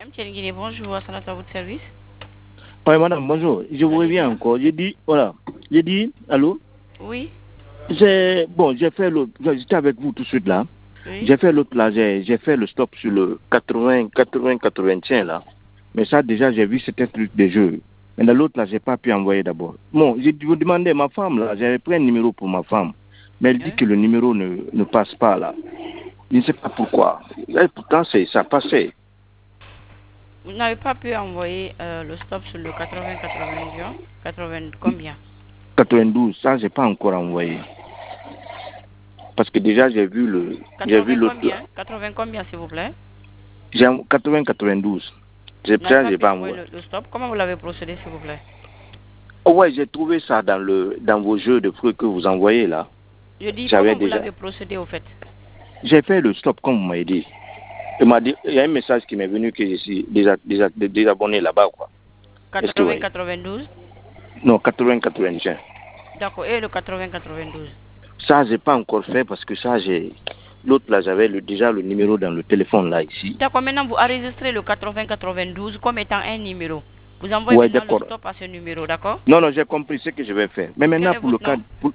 MTN Guinée, bonjour, Assanat à votre service. Oui, madame, bonjour. Je vous reviens encore. J'ai dit, voilà. J'ai dit, allô? Oui. J'ai fait l'autre. J'étais avec vous tout de suite là. Oui. J'ai fait l'autre là. J'ai fait le stop sur le 80-80-81 là. Mais ça, déjà, j'ai vu c'était un truc de jeu. Mais dans l'autre là, j'ai pas pu envoyer d'abord. Bon, j'ai vous demandé ma femme là. J'avais pris un numéro pour ma femme. Mais elle dit que le numéro ne passe pas là. Je ne sais pas pourquoi. Et pourtant, ça passait. Vous n'avez pas pu envoyer le stop sur le 80-80 combien? 92, ça, j'ai pas encore envoyé. Parce que déjà, j'ai vu l'autre. Combien 80 combien, s'il vous plaît? J'ai 80-92. Vous n'avez pas pu envoyer le stop. Comment vous l'avez procédé, s'il vous plaît? Oh ouais, j'ai trouvé ça dans vos jeux de fruits que vous envoyez là. Je dis, comment vous l'avez procédé au fait? J'ai fait le stop comme vous m'avez dit. Il y a un message qui m'est venu que je suis désabonné là-bas, quoi. 80-92? Non, 80-81. D'accord, et le 80-92? Ça, j'ai pas encore fait parce que ça, l'autre là, j'avais déjà le numéro dans le téléphone là, ici. D'accord, maintenant vous enregistrez le 80-92 comme étant un numéro. Vous envoyez maintenant le stop à ce numéro, d'accord? Non, j'ai compris ce que je vais faire. Mais maintenant, pour le cas...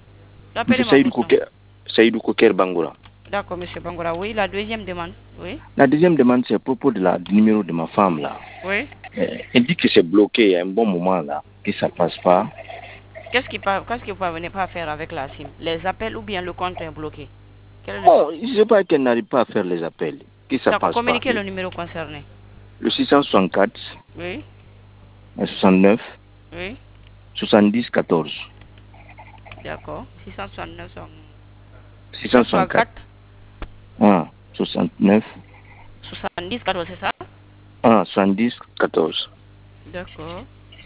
Saïdou Koker Bangoura. D'accord, monsieur Bangoura. Oui, la deuxième demande. Oui. La deuxième demande, c'est à propos du numéro de ma femme, là. Oui. Elle dit que c'est bloqué il y a un bon moment, là, que ça passe pas. Qu'est-ce que vous ne parvenez pas à faire avec la SIM? Les appels ou bien le compte est bloqué? Oh, je ne sais pas qu'elle n'arrive pas à faire les appels. Que ça passe pas. Communiquez le numéro concerné. Le 664. Oui. 69. Oui. 70 14. D'accord. 669. 664. 1, 69. 70 14, c'est ça? 1, 70 14. D'accord.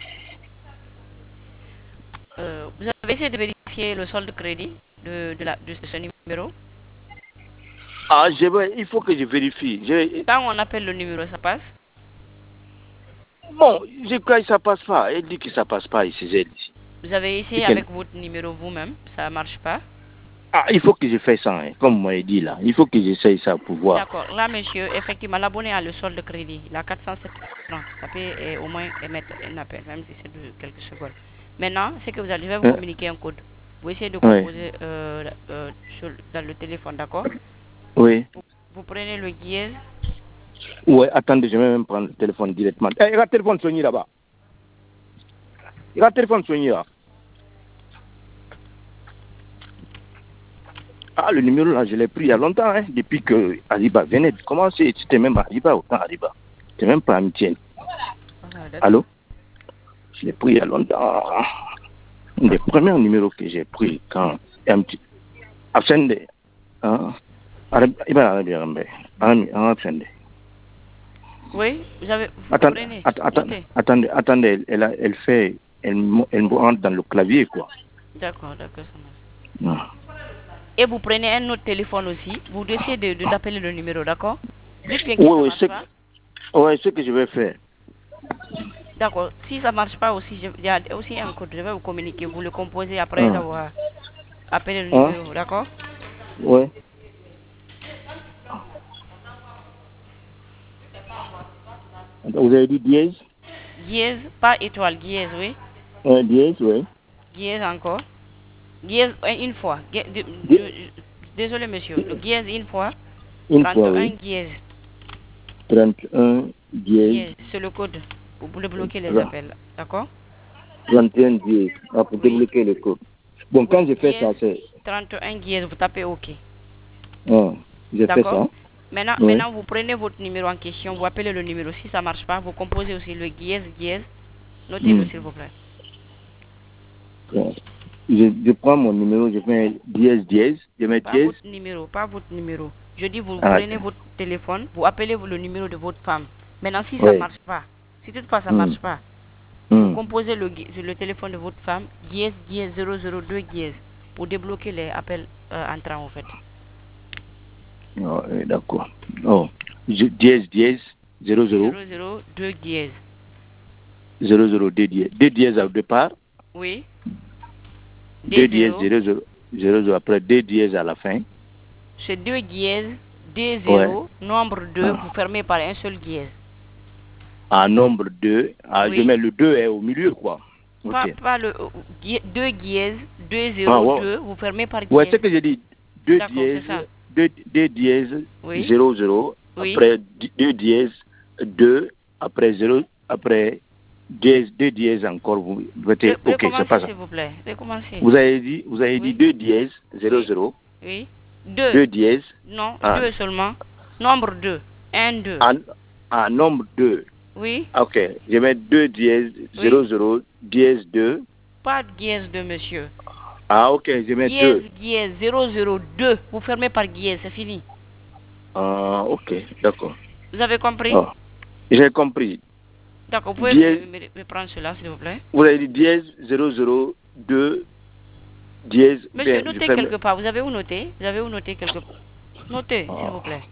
Vous avez essayé de vérifier le solde de crédit de ce numéro? Ah, il faut que je vérifie. Quand on appelle le numéro, ça passe? Bon, je crois que ça passe pas. Elle dit que ça passe pas ici. Vous avez essayé avec votre numéro vous-même, ça ne marche pas? Ah, il faut que je fasse ça, hein, comme vous m'avez dit là. Il faut que j'essaye ça pour voir. D'accord. Là, monsieur, effectivement, l'abonné a le solde de crédit. La 407 francs. Ça peut au moins émettre un appel, même si c'est de quelques secondes. Maintenant, c'est que je vais vous communiquer un code. Vous essayez de composer dans le téléphone, d'accord? Oui. Vous prenez le dièse. Oui, attendez, je vais même prendre le téléphone directement. Il y a le téléphone soigné là-bas. Il y a le téléphone soigné là. Ah, le numéro là, je l'ai pris il y a longtemps, hein, depuis que Aliba venait de commencer. C'était même Aliba, autant Aliba. C'était même pas Amitienne. Allô? Je l'ai pris il y a longtemps. Un des premiers numéros que j'ai pris quand Absende. Oui, vous avez. Attendez, elle me rentre dans le clavier, quoi. D'accord, ça marche. Et vous prenez un autre téléphone aussi, vous décidez d'appeler le numéro, d'accord? Oui, ce que je vais faire. D'accord, si ça ne marche pas aussi, il y a aussi un code, je vais vous communiquer, vous le composez après avoir appelé le numéro, d'accord? Oui. Vous avez dit dièse? Dièse, pas étoile, dièse, oui. Dièse, oui. Dièse encore. Dièse une fois. Désolé monsieur, le dièse une fois. 31 dièse. 31 dièse. C'est le code pour bloquer les appels, d'accord? 31 dièse, pour débloquer le code. Bon, quand je fais ça, c'est... 31 dièse, vous tapez OK. Je fais ça. Maintenant, vous prenez votre numéro en question, vous appelez le numéro. Si ça ne marche pas, vous composez aussi le dièse. Notez-le, s'il vous plaît. Je prends mon numéro, je fais dièse, je mets dièse. Pas votre numéro. Je dis, vous prenez votre téléphone, vous appelez le numéro de votre femme. Maintenant, si ça ne marche pas, si toutefois ça ne marche pas, vous composez le téléphone de votre femme, dièse 002 dièse, pour débloquer les appels entrants, en fait. D'accord. Dièse 00. 002 dièse. 002 dièse. 2 dièses au départ. Oui. 2 dièses 00 après 2 dièses à la fin. C'est 2 dièses, 2 0, nombre 2, vous fermez par un seul dièse. En nombre 2. Oui. Je mets le 2 est au milieu, quoi. Pas le 2 dièse, 2, 0, 2, vous fermez par dièse. Ouais, c'est ce que j'ai dit. 2 dièse, 2 dièse, oui. 0, 0, oui. après 2 dièse, 2, après 0, après dièse, 2 dièse encore. Vous mettez, ok, c'est pas ça. S'il vous plaît, recommencez. Vous avez dit 2 dièse, 0, 0. Oui. 2. 2 dièse. Non, 2 seulement. Nombre 2. 1, 2. En nombre 2. Oui. Ok, je mets 2 dièse, 0, 0, dièse 2. Pas dièse 2, monsieur. Ah, ok, je mets 2. Dièse 0, 0, 2. Vous fermez par dièse, c'est fini. Ah, ok, d'accord. Vous avez compris? Oh, j'ai compris. D'accord, vous pouvez me prendre cela, s'il vous plaît. Vous avez dit dièse 0, 0, 2, dièse. Monsieur, notez quelque part. Vous avez où noter? Vous avez où noter quelque part? Notez, s'il vous plaît.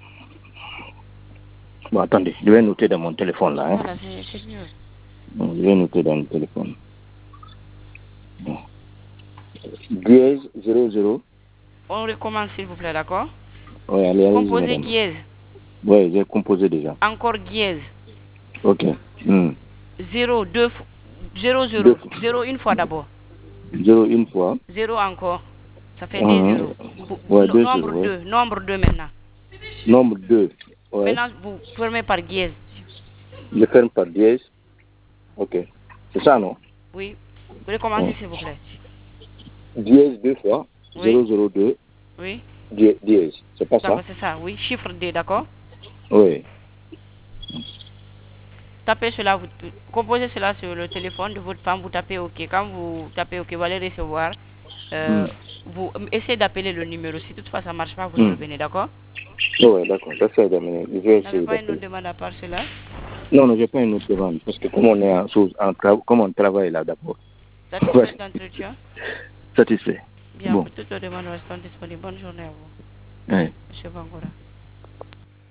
Bon, attendez, je vais noter dans mon téléphone, là. Hein. Voilà, c'est mieux. Bon, je vais noter dans le téléphone. Bon. Dièse 0, 0. On recommence, s'il vous plaît, d'accord? Oui, allez, composez dièse. Oui, j'ai composé déjà. Encore dièse. Ok. 0, 2, 0, 0. 0 une fois d'abord. 0 une fois. 0 encore. Ça fait 2 0. Ouais, nombre 2. Nombre 2 maintenant. Nombre 2. Ouais. Maintenant, vous fermez par dièse. Je ferme par dièse. Ok. C'est ça, non? Oui. Vous recommencez, s'il vous plaît. Dièse 2 fois. Oui. 0, 0, 2. Oui. Dièse. C'est pas ça? C'est ça, oui. Chiffre 2, d'accord? Oui. Tapez cela, vous composez cela sur le téléphone de votre femme, vous tapez OK. Quand vous tapez OK, vous allez recevoir. Vous essayez d'appeler le numéro. Si toutefois ça ne marche pas, vous revenez, d'accord? Oui, d'accord. J'essaie d'amener. Je vais essayer. Vous n'avez pas une autre demande à part cela? Non, je n'ai pas une autre demande. Parce que comme on est comme on travaille là d'abord. Satisfait d'entretien? Satisfait. Bien, pour toutes les demandes restantes disponibles. Bonne journée à vous. Oui. Monsieur Bangora.